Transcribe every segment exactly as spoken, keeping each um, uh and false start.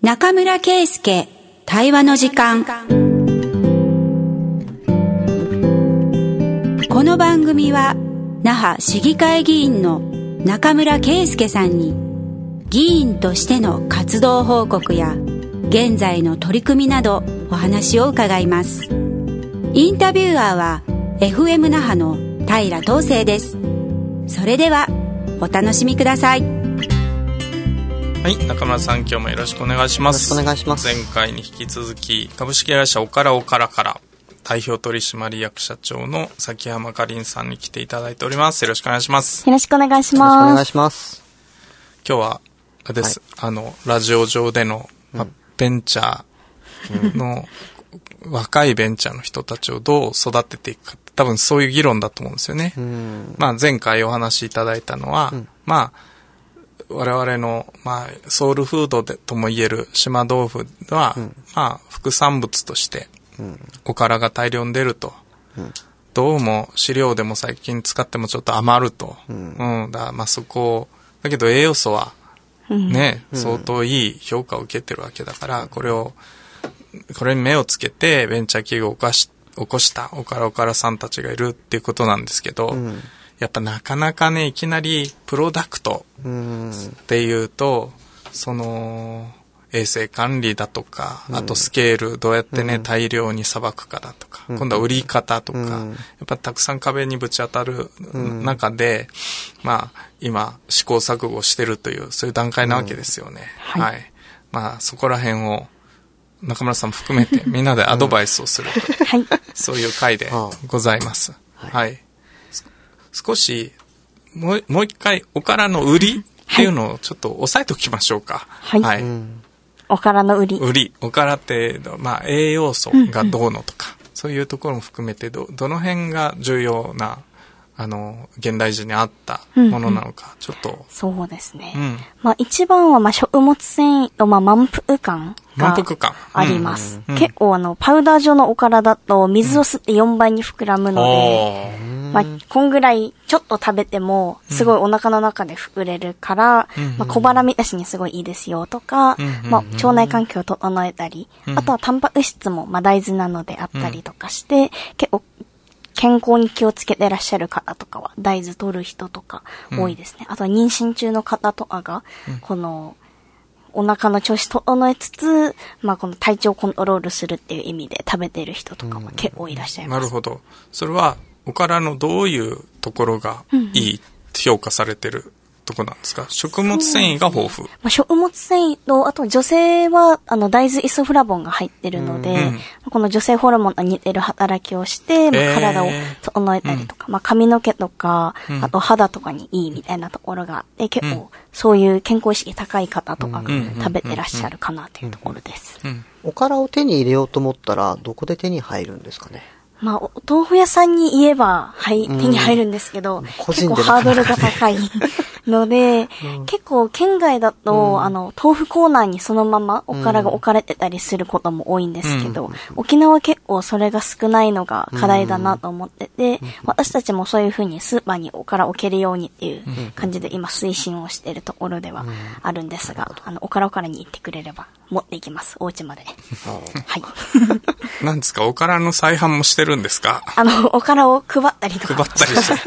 中村圭介対話の時間。この番組は那覇市議会議員の中村圭介さんに議員としての活動報告や現在の取り組みなどお話を伺います。インタビュアーは エフエム 那覇の平東成です。それではお楽しみください。 はい、中村さん、今日もよろしくお願いします。 よろしくお願いします。 前回に引き続き株式会社おからおからから代表取締役社長の崎山かりんさんに来ていただいております。よろしくお願いします。 よろしくお願いします。 よろしくお願いします。 今日はあれです、はい、あのラジオ上での、まあ、ベンチャーの、うん、若いベンチャーの人たちをどう育てていくか、多分そういう議論だと思うんですよね。うん、まあ、前回お話しいただいたのは、うん、まあ我々の、まあ、ソウルフードでとも言える島豆腐は、うん、まあ、副産物として、うん、おからが大量に出ると、うん。どうも飼料でも最近使ってもちょっと余ると。うん。うん、だまあそこ、だけど栄養素は、ね、うん、相当いい評価を受けてるわけだから、これを、これに目をつけてベンチャー企業を起こし、起こしたおからおからさんたちがいるっていうことなんですけど、うんやっぱなかなかね、いきなりプロダクトっていうと、その衛生管理だとか、あとスケール、どうやってね、大量にさばくかだとか、今度は売り方とか、やっぱたくさん壁にぶち当たる中で、まあ今試行錯誤してるという、そういう段階なわけですよね。はい。まあそこら辺を中村さんも含めてみんなでアドバイスをすると、そういう回でございます。はい。少しもう、もう一回おからの売りっていうのをちょっと押さえておきましょうか。 はい。はいうん、おからの売り。 売り。おからって、まあ栄養素がどうのとか、うんうん、そういうところも含めてど、どの辺が重要な、あの、現代人に合ったものなのか、うんうん、ちょっと。 そうですね。うん、まあ一番は、まあ食物繊維と、まあ満腹感があります。うんうん、結構あの、パウダー状のおからだと水を吸ってよんばいに膨らむので、うんまあ、こんぐらいちょっと食べてもすごいお腹の中で膨れるから、うんまあ、小腹満たしにすごいいいですよとか、うんまあ、腸内環境を整えたり、うん、あとはタンパク質もまあ大豆なのであったりとかして、うん、結構健康に気をつけてらっしゃる方とかは大豆取る人とか多いですね。うん、あとは妊娠中の方とかが、このお腹の調子整えつつ、まあこの体調をコントロールするっていう意味で食べてる人とかも結構いらっしゃいます。 うん、なるほど。それはおからのどういうところがいいって評価されてるところなんですか？食物繊維が豊富。まあ、食物繊維と、あと女性はあの大豆イソフラボンが入ってるので、うん、この女性ホルモンと似てる働きをして、まあ、体を整えたりとか、えー、まあ髪の毛とか、うん、あと肌とかにいいみたいなところがあって、結構そういう健康意識高い方とかが食べてらっしゃるかなというところです。 おからを手に入れようと思ったら、どこで手に入るんですかね？ まあ、お豆腐屋さんに言えば、はい、手に入るんですけど、うん、結構ハードルが高いので、うん、結構県外だと、うん、あの、豆腐コーナーにそのままおからが置かれてたりすることも多いんですけど、うん、沖縄結構それが少ないのが課題だなと思ってて、うん、私たちもそういう風にスーパーにおから置けるようにっていう感じで今推進をしているところではあるんですが、あの、おからおからに行ってくれれば持っていきます、お家まで。はい。 なんですか、おからの再販もしてるんですか？ あの、おからを配ったりとか。 配ったりして。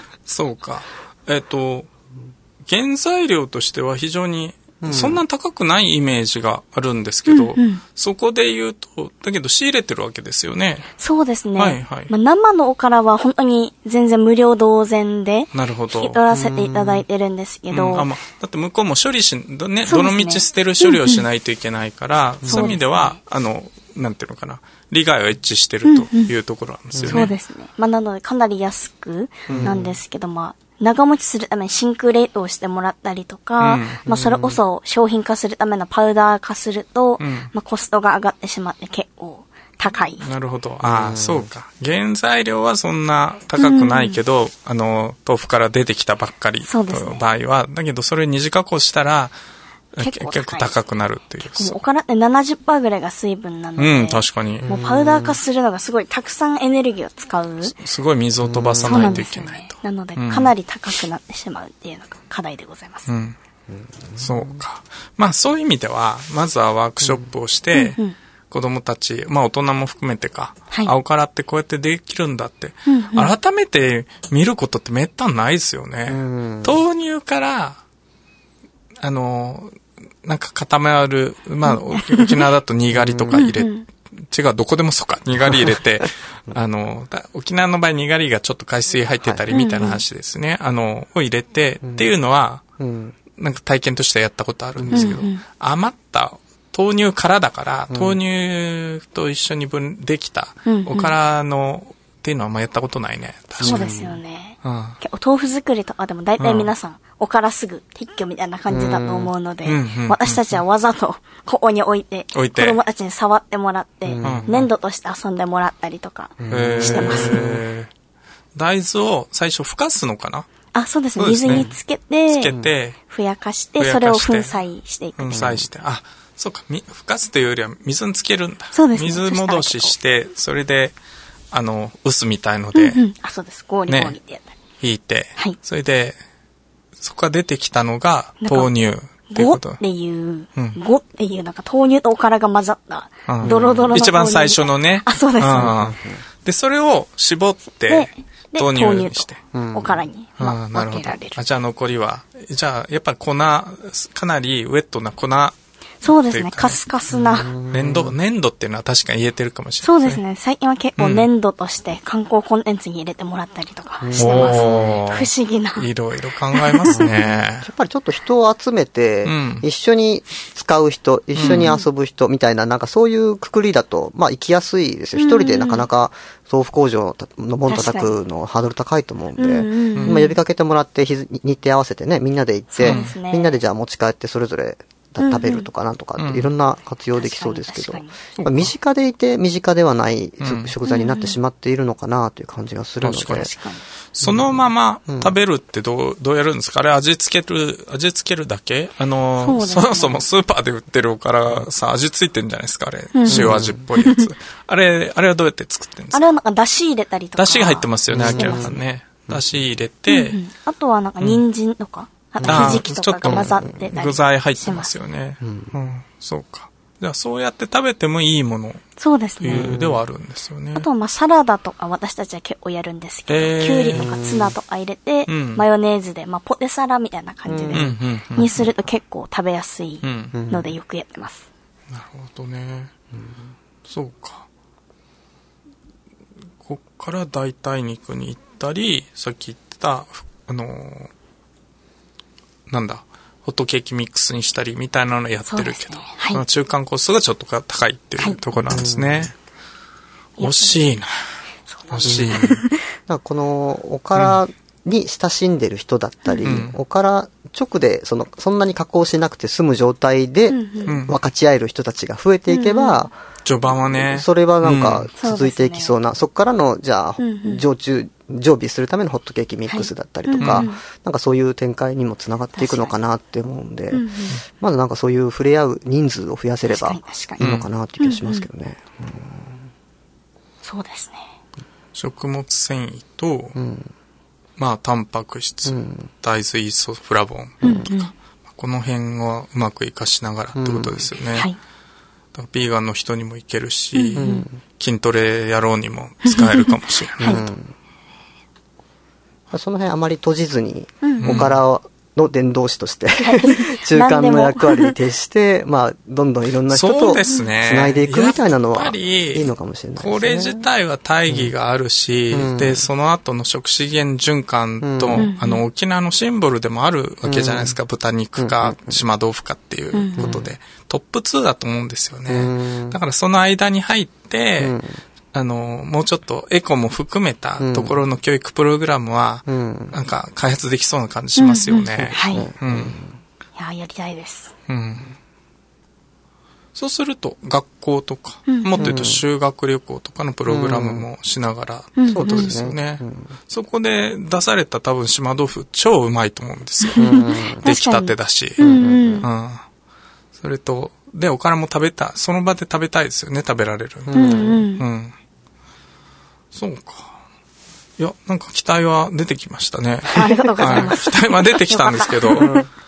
そうか。えっと、原材料としては非常に、そんな高くないイメージがあるんですけど、うんうん、そこで言うと、だけど仕入れてるわけですよね。 そうですね。はいはい。まあ、生のおからは本当に全然無料同然で、 なるほど。 引き取らせていただいてるんですけど。 うんうん、あまあ、だって向こうも処理し、ね、ねどの道捨てる処理をしないといけないから、うんうん、そういう意味では、ね、あの、なんていうのかな。利害は一致してるというところなんですよね。 うんうん、そうですね。まあ、なのでかなり安くなんですけど、うん、まあ、長持ちするために真空冷凍してもらったりとか、うん、まあ、それこそ商品化するためのパウダー化すると、うん、まあ、コストが上がってしまって結構高い。 なるほど。ああ、そうか。原材料はそんな高くないけど、うん、あの、豆腐から出てきたばっかりの場合は、ね、だけどそれ二次加工したら、結構, 結構高くなるっていう。 おからって ななじゅっパーセント ぐらいが水分なので。 うん、確かに。 もうパウダー化するのがすごいたくさんエネルギーを使う。 す, すごい水を飛ばさないといけないと。 な, ね、なので、かなり高くなってしまうっていうのが課題でございます。 うん、 そうか。まあそういう意味では、まずはワークショップをして、うんうん、子供たち、まあ大人も含めてか、はい、青からってこうやってできるんだって、うんうん、改めて見ることってめったにないですよね。うん、豆乳から、あの、なんか固めある、まあ沖縄だとにがりとか入れ、うんうん、違う、どこでもそうか、にがり入れて、あの、沖縄の場合にがりがちょっと海水入ってたりみたいな話ですね。はい、あの、を入れて、うん、っていうのは、うん、なんか体験としてやったことあるんですけど、うんうん、余った豆乳からだから、うん、豆乳と一緒に分できたおからの、うんうん、っていうのはあんまやったことないね。確かに。 そうですよね。うん、結構豆腐作りとかでも大体皆さん、うん、おからすぐ撤去みたいな感じだと思うので、うんうんうん、私たちはわざとここに置いて、置いて子供たちに触ってもらって、うん、粘土として遊んでもらったりとかしてます。 大豆を最初ふかすのかな？ あ、そうですね。水につけて、つけて、ふやかして、それを粉砕していく。 粉砕して。あ、そうか。ふかすというよりは水につけるんだ。 そうですね。 水戻しして、それで、あの、臼みたいので、 うんうん、あ、そうです。氷氷ってやったり。 引いて、はい。それで、そこから出てきたのが豆乳っていうこと。 ゴっていう、うん、ゴっていうなんか豆乳とおからが混ざった、ドロドロの、うん、 一番最初のね。 あ、そうです、ね。 で、それを絞って、豆乳にして。 おからに、まあ、分けられる。 あ、じゃあ残りは、じゃあやっぱ粉、かなりウェットな粉、 そうですね。カスカスな。 粘土、粘土っていうのは確かに言えてるかもしれないですね。 そうですね。最近は結構粘土として観光コンテンツに入れてもらったりとかしてます。不思議な。 いろいろ考えますね。 やっぱりちょっと人を集めて、うん、一緒に使う人、一緒に遊ぶ人みたいな、なんかそういうくくりだと、まあ行きやすいですよ。一人でなかなか豆腐工場の門叩くのハードル高いと思うんで、今呼びかけてもらって日程合わせてね、みんなで行って、ね、みんなでじゃあ持ち帰ってそれぞれ食べるとかなんとかっていろんな活用できそうですけど、うんうん、身近でいて身近ではない食材になってしまっているのかなという感じがするので、うん、 そのまま食べるってどう、どうやるんですか？あれ味付ける、味付けるだけ？あの、そ, ね、そもそもスーパーで売ってるからさ、味付いてるんじゃないですかあれ。うん、塩味っぽいやつ。あれ、あれはどうやって作ってるんですか？ あれはなんか出汁入れたりとか。 出汁が入ってますよね、明らかにね。出汁入れて、うんうん、 あとはなんか人参とか、あとひじきとかが混ざってたりします。 具材入ってますよね。うんうん、そうか。じゃあそうやって食べてもいいもの。 そうですね。 ではあるんですよね。 あとはまあサラダとか私たちは結構やるんですけど、えー、きゅうりとかツナとか入れて、うん、マヨネーズで、まあポテサラみたいな感じで、にすると結構食べやすいのでよくやってます。 うん、なるほどね。うん、そうか。こっから代替肉に行ったり、さっき言ってた、あのー、なんだ、ホットケーキミックスにしたりみたいなのやってるけど、ね、はい、中間コストがちょっと高いっていうところなんですね。はい、惜しいな。惜しい。 このおからに親しんでる人だったり、うん、おから直でそのそんなに加工しなくて済む状態で分かち合える人たちが増えていけば、うん、 序盤はね、 それはなんか続いていきそうな、うん、そこからのじゃあ、うん、常駐常備するためのホットケーキミックスだったりとか、はい、うんうん、なんかそういう展開にもつながっていくのかなって思うんで、うんうん、まずなんかそういう触れ合う人数を増やせればいいのかなっていう気がしますけどね。うんうんうん、 そうですね。 食物繊維と、うん、まあタンパク質、うん、大豆イーソフラボンとか、うんうん、この辺をうまく活かしながらってことですよね。うん、はい、だからビーガンの人にもいけるし、うんうん、筋トレ野郎にも使えるかもしれない。はい、 その辺あまり閉じずに、おからの伝道師として、中間の役割に徹して、まあ、どんどんいろんな人とつないでいくみたいなのはいいのかもしれないですね。 これ自体は大義があるし、うん、で、その後の食資源循環と、うん、あの、沖縄のシンボルでもあるわけじゃないですか。うん、豚肉か島豆腐かっていうことで、うん、トップツーだと思うんですよね。うん、だからその間に入って、うん、あの、もうちょっとエコも含めたところの教育プログラムは、うん、なんか開発できそうな感じしますよね。うんうん、はい。うん。 いや、やりたいです。 うん。そうすると、学校とか、うん、もっと言うと修学旅行とかのプログラムもしながら、うん、ってことですよね、うんうん。そこで出された多分島豆腐超うまいと思うんですよ。うん、出来たてだし。うんうんうん、それと、で、おからも食べた、その場で食べたいですよね、食べられる。うんうんうんそうか。いや、なんか期待は出てきましたね。 ありがとうございます。 期待は出てきたんですけど、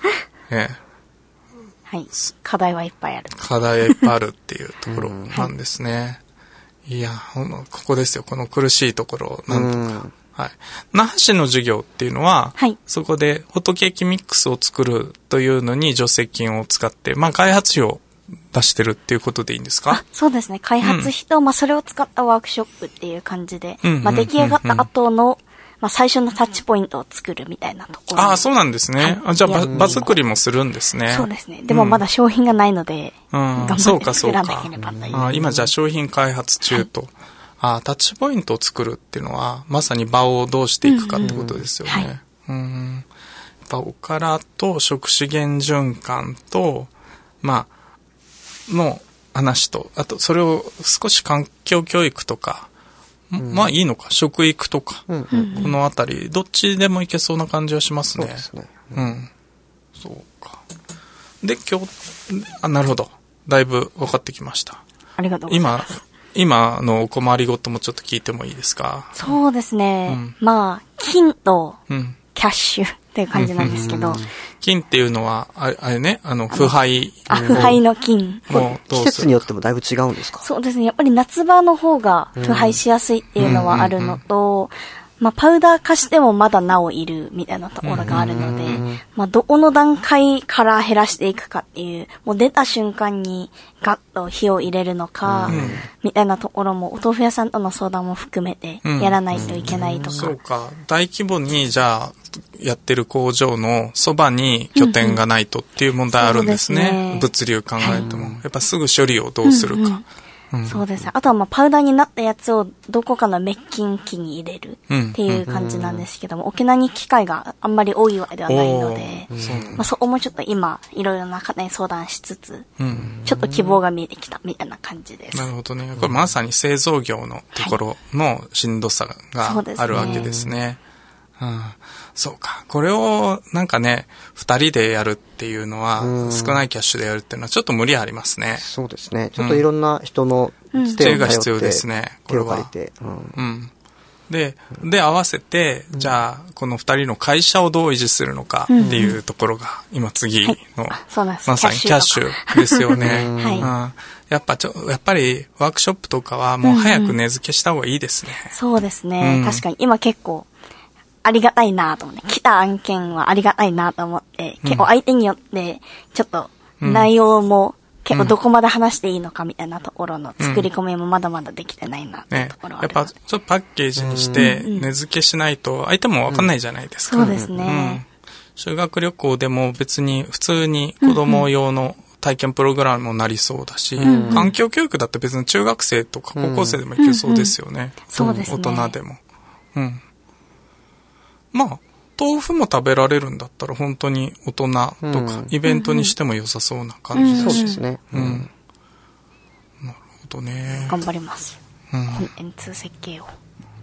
ええ。 はい。課題はいっぱいある。 課題はいっぱいあるっていうところなんですね。はい、いや、ここですよ。この苦しいところをなんとか。はい。那覇市の授業っていうのは、はい、そこでホットケーキミックスを作るというのに助成金を使って、まあ開発費を出してるっていうことでいいんですか？ あ、そうですね。開発費と、うん、まあそれを使ったワークショップっていう感じで、うんうんうんうん、まあ出来上がった後の、まあ最初のタッチポイントを作るみたいなところ。 ああ、そうなんですね。はい、あじゃあ場、場作りもするんですね。 そうですね。でもまだ商品がないので、うん、頑張って作らなければという。 あ今じゃあ商品開発中と。はい、あタッチポイントを作るっていうのは、まさに場をどうしていくかってことですよね。うんうんはい、うんやっぱおからと食資源循環と、まあ、の話と、あとそれを少し環境教育とか、うん、まあいいのか、食育とか、うんうん、このあたり、どっちでもいけそうな感じはしますね。そうですね。うん。そうか。で、今日、あ、なるほど。だいぶ分かってきました。 ありがとうございます。 今、今のお困りごともちょっと聞いてもいいですか？ そうですね。うん、まあ、金とキャッシュっていう感じなんですけど。うん、 金っていうのは、あれね、あの、腐敗。 あ、腐敗の金。 季節によってもだいぶ違うんですか？ そうですね。やっぱり夏場の方が腐敗しやすいっていうのはあるのと、まあ、パウダー化してもまだなおいるみたいなところがあるので、まあ、どこの段階から減らしていくかっていう、もう出た瞬間にガッと火を入れるのか、みたいなところも、お豆腐屋さんとの相談も含めてやらないといけないとか。 そうか。大規模に、じゃあ、やってる工場のそばに拠点がないとっていう問題あるんですね。うんうん、物流考えても、はい。やっぱすぐ処理をどうするか。うんうんうん、 そうですね。あとはまあパウダーになったやつをどこかの滅菌機に入れるっていう感じなんですけども、うんうん、沖縄に機械があんまり多いわけではないので、まあ、そこもちょっと今いろいろな方に相談しつつ、うん、ちょっと希望が見えてきたみたいな感じです。 なるほどね。これまさに製造業のところのしんどさがあるわけですね。うん、そうか。これをなんかね、二人でやるっていうのは、少ないキャッシュでやるっていうのはちょっと無理ありますね。 そうですね。ちょっといろんな人の手が必要ですね。 これは。手を借りて。 うん。うん、で、で、合わせて、じゃあ、この二人の会社をどう維持するのかっていうところが、今次の、まさにキャッシュですよね。はいうん。やっぱちょ、やっぱりワークショップとかはもう早く値付けした方がいいですね。 うんうん、そうですね、うん。確かに今結構、ありがたいなと思って、来た案件はありがたいなと思って、結構相手によって、ちょっと内容も結構どこまで話していいのかみたいなところの作り込みもまだまだできてないなっていうところはあるので、ね、 やっぱちょっとパッケージにして値付けしないと相手もわかんないじゃないですか。 うんうん、そうですね、うん。 修学旅行でも別に普通に子供用の体験プログラムもなりそうだし、うんうん、環境教育だって別に中学生とか高校生でもいけそうですよね。うんうん、 そうですね。 大人でも。うんまあ、豆腐も食べられるんだったら本当に大人とか、イベントにしても良さそうな感じだし。 うんうん、そうですね。 うん。なるほどね。 頑張ります。うん、コンテンツ設計を。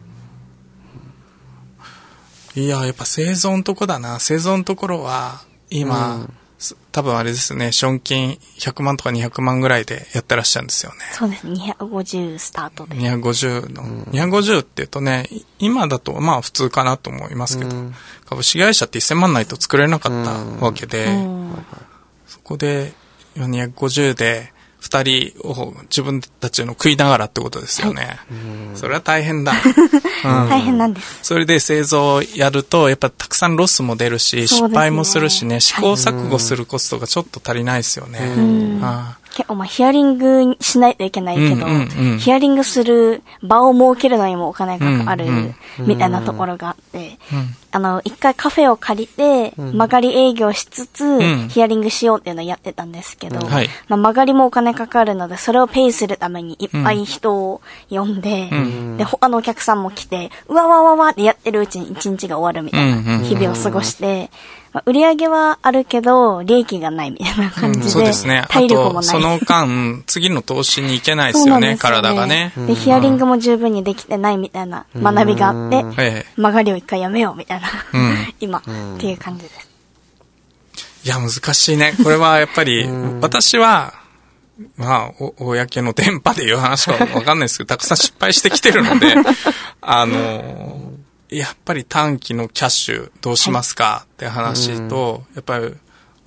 いや、やっぱ製造のとこだな。製造のところは、今、うん多分あれですね、賞金ひゃくまんとかにひゃくまんぐらいでやってらっしゃるんですよね。 そうですね、にひゃくごじゅうスタートで。 にひゃくごじゅうの、うん、にひゃくごじゅうって言うとね、今だとまあ普通かなと思いますけど、うん、株式会社ってせんまんないと作れなかったわけで、うん、そこでにひゃくごじゅうで二人を自分たちの食いながらってことですよね。はい、それは大変だ、 うん。大変なんです。 それで製造をやると、やっぱたくさんロスも出るし、ね、失敗もするしね、試行錯誤するコストがちょっと足りないですよね。 うんああ結構まあヒアリングしないといけないけど、うんうんうん、ヒアリングする場を設けるのにもお金がかかるみたいなところがあって、うんうん、あの、一回カフェを借りて、曲がり営業しつつ、うん、ヒアリングしようっていうのをやってたんですけど、うんはいまあ、曲がりもお金かかるので、それをペイするためにいっぱい人を呼んで、うん、で、他のお客さんも来て、うわわわわってやってるうちに一日が終わるみたいな日々を過ごして、まあ、売り上げはあるけど、利益がないみたいな感じで、うん、そうですね。体力もない。 その間、次の投資に行けないですよね、よね体がね。 で、ヒアリングも十分にできてないみたいな学びがあって、曲がりを一回やめようみたいな、うん、今、っていう感じです。 いや、難しいね。これはやっぱり、私は、まあ、お、公の電波で言う話はわかんないですけど、たくさん失敗してきてるので、あの、やっぱり短期のキャッシュどうしますかって話と、やっぱり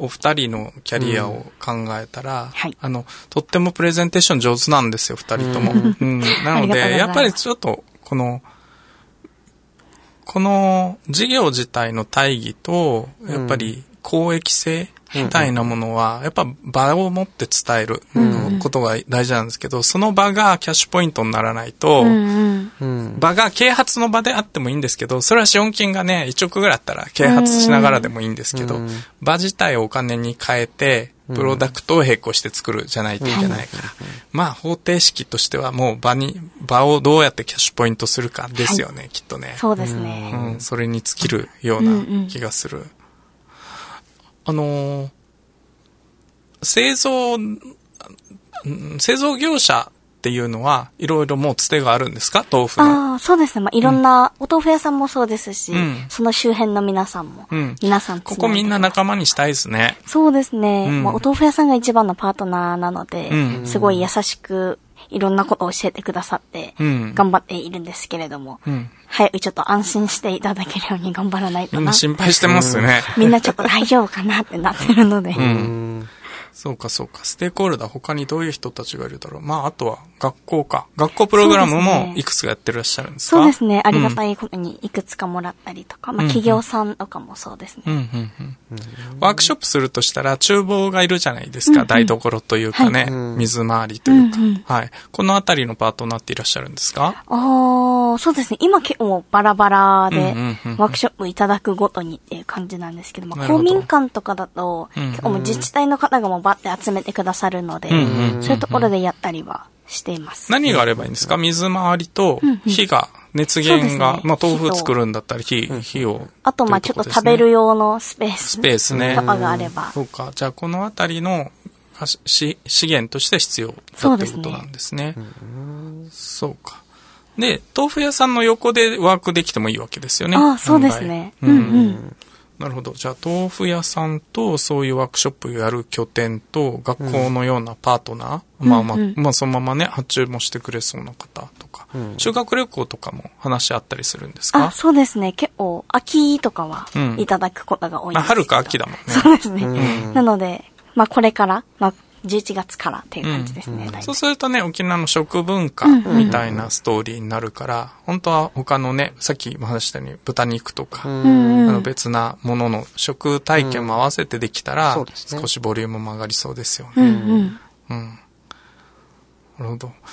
お二人のキャリアを考えたら、うんはい、あの、とってもプレゼンテーション上手なんですよ、二人とも。うん、うん、なので、やっぱりちょっと、この、この事業自体の大義と、やっぱり公益性みたいなものは、やっぱ場を持って伝えることが大事なんですけど、その場がキャッシュポイントにならないと、場が啓発の場であってもいいんですけど、それは資本金がね、いちおくぐらいあったら啓発しながらでもいいんですけど、場自体をお金に変えて、プロダクトを並行して作るじゃないといけないから。まあ方程式としてはもう場に、場をどうやってキャッシュポイントするかですよね、はい、きっとね。 そうですね。 うん、それに尽きるような気がする。うんうん、あのー、製造、製造業者っていうのはいろいろもうつてがあるんですか、豆腐の。 ああ、そうですね。まあ、いろんな、うん、お豆腐屋さんもそうですし、うん、その周辺の皆さんも、うん、皆さんここみんな仲間にしたいですね。 そうですね。うん、まあ、お豆腐屋さんが一番のパートナーなので、うん、すごい優しくいろんなことを教えてくださって、うん、頑張っているんですけれども、うん、早くちょっと安心していただけるように頑張らないとな。 みんな心配してますね。 みんなちょっと大丈夫かなってなってるので。 うんそうかそうか。ステークホルダー他にどういう人たちがいるだろう。まああとは学校か。学校プログラムもいくつかやってらっしゃるんですか？ そうですね。ありがたいことにいくつかもらったりとか、うん、まあ企業さんとかもそうですね、うんうんうんうん。ワークショップするとしたら厨房がいるじゃないですか。うんうん、台所というかね、はい、水回りというか、うんうん、はい。このあたりのパートナーっていらっしゃるんですか？ ああ、そうですね。今結構バラバラで、ワークショップいただくごとにっていう感じなんですけども、公民館とかだと、うんうん、結構もう自治体の方がもうバッて集めてくださるので、うんうんうん、そういうところでやったりはしています。 何があればいいんですか？水回りと火が、うんうん、熱源が、ね、まあ豆腐作るんだったら火、火を。 あとまあちょっと食べる用のスペース。 スペースね。 とかがあれば。 そうか。じゃあこのあたりの資源として必要だってことなんですね。そうですね。そうか。で、豆腐屋さんの横でワークできてもいいわけですよね。 ああ、そうですね。うんうん。 なるほど。じゃあ、豆腐屋さんとそういうワークショップをやる拠点と学校のようなパートナー、うん、まあまあ、うんうん、まあそのままね、発注もしてくれそうな方とか、うん、修学旅行とかも話し合ったりするんですか？ あ、そうですね。結構、秋とかはいただくことが多いんですけど、うん、まあ、 春か秋だもんね。 そうですね。うん、なので、まあこれから、まあじゅういちがつからっていう感じですね。うん、 そうするとね、沖縄の食文化みたいなストーリーになるから、うんうん、本当は他のね、さっきも話したように豚肉とか、うん、あの別なものの食体験も合わせてできたら、うんね、少しボリュームも上がりそうですよね。うん、うんうん、なるほど。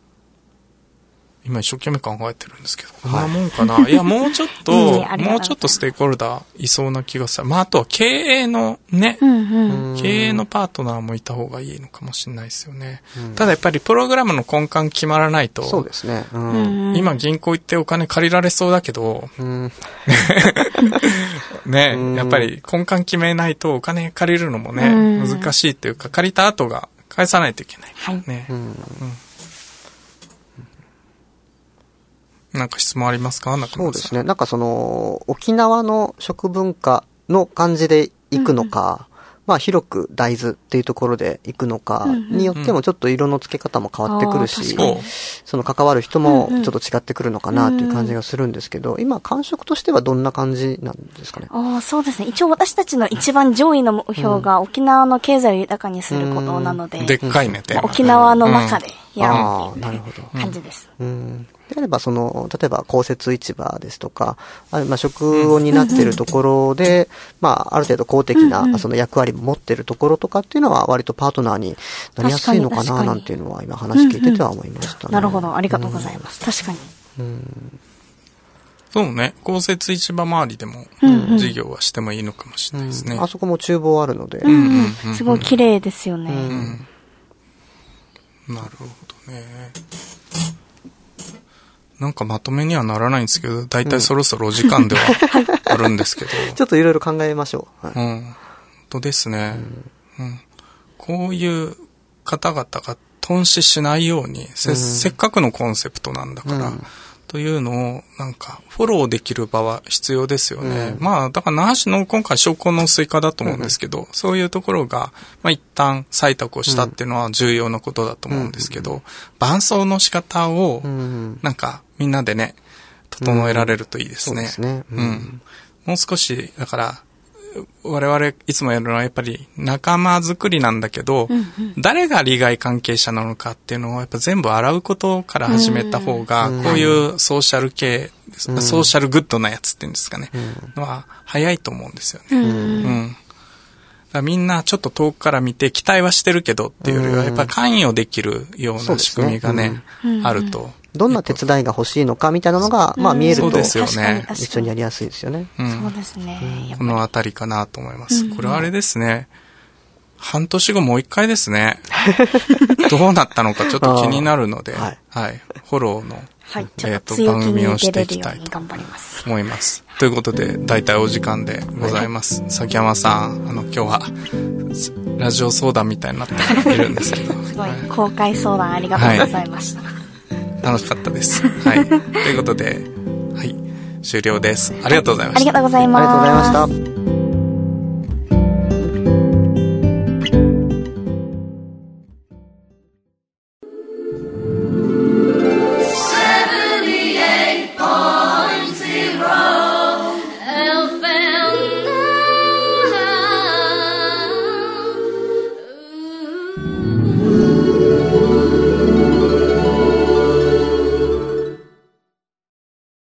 今一生懸命考えてるんですけど、こんなもんかな。はい、いや、もうちょっと、もうちょっとステークホルダーいそうな気がする。まあ、あとは経営のね、うんうん、経営のパートナーもいた方がいいのかもしれないですよね。うん、ただやっぱりプログラムの根幹決まらないと、 そうですね。うん、今銀行行ってお金借りられそうだけど、うん、ね、うん、やっぱり根幹決めないとお金借りるのもね、うん、難しいっていうか、借りた後が返さないといけないからね。はいうんうんなんか質問ありますか？中村さん。 そうですね。なんかその、沖縄の食文化の感じで行くのか、うんうん、まあ広く大豆っていうところで行くのかによってもちょっと色の付け方も変わってくるし、うんうん、その関わる人もちょっと違ってくるのかなっていう感じがするんですけど、うんうん、今感触としてはどんな感じなんですかね？ ああ、そうですね。一応私たちの一番上位の目標が沖縄の経済を豊かにすることなので、うん、 でっかいね、テーマね。 沖縄の中でやるっていう感じです。うんうんであれば、その、例えば、公設市場ですとか、あまあ、食を担っているところで、まあ、ある程度公的な、その役割も持っているところとかっていうのは、割とパートナーになりやすいのかな、なんていうのは、今話聞いてては思いましたね。 なるほど、ありがとうございます。確かに。うん、 そうね、公設市場周りでも、事業はしてもいいのかもしれないですね。 うん、あそこも厨房あるので。 すごい綺麗ですよね。 うん、なるほどね。なんかまとめにはならないんですけど、だいたいそろそろお時間ではあるんですけど。 ちょっといろいろ考えましょう。 はい、うん。とですね、うんうん。こういう方々が頓死しないように、せ、うん、せっかくのコンセプトなんだから、うん、というのをなんかフォローできる場は必要ですよね。うん、まあだから那覇市の今回商工のスイカだと思うんですけど、うん、そういうところが、まあ、一旦採択をしたっていうのは重要なことだと思うんですけど、うん、伴走の仕方をなんかみんなでね整えられるといいですね。うん、そうですね。うん。もう少しだから我々いつもやるのはやっぱり仲間作りなんだけど、うんうん、誰が利害関係者なのかっていうのをやっぱ全部洗うことから始めた方が、うん、こういうソーシャル系、うん、ソーシャルグッドなやつっていうんですかね、うん、は早いと思うんですよね。うんうんみんなちょっと遠くから見て期待はしてるけどっていうよりはやっぱり関与できるような仕組みがね、うん、あると。 どんな手伝いが欲しいのかみたいなのが、まあ見えると、そうですよね。一緒にやりやすいですよね。 うん、そうですね。 このあたりかなと思います。これはあれですね。半年後もう一回ですね。どうなったのかちょっと気になるので、はい、はい。フォローの、 はい、えっと、番組をしていきたいと思います。ということで、大体お時間でございます。崎山さん、あの、今日は、ラジオ相談みたいになっているんですけど。 すごい、公開相談ありがとうございました。はい、 楽しかったです。はい。ということで、はい、終了です。ありがとうございました。 ありがとうございます。 ありがとうございました。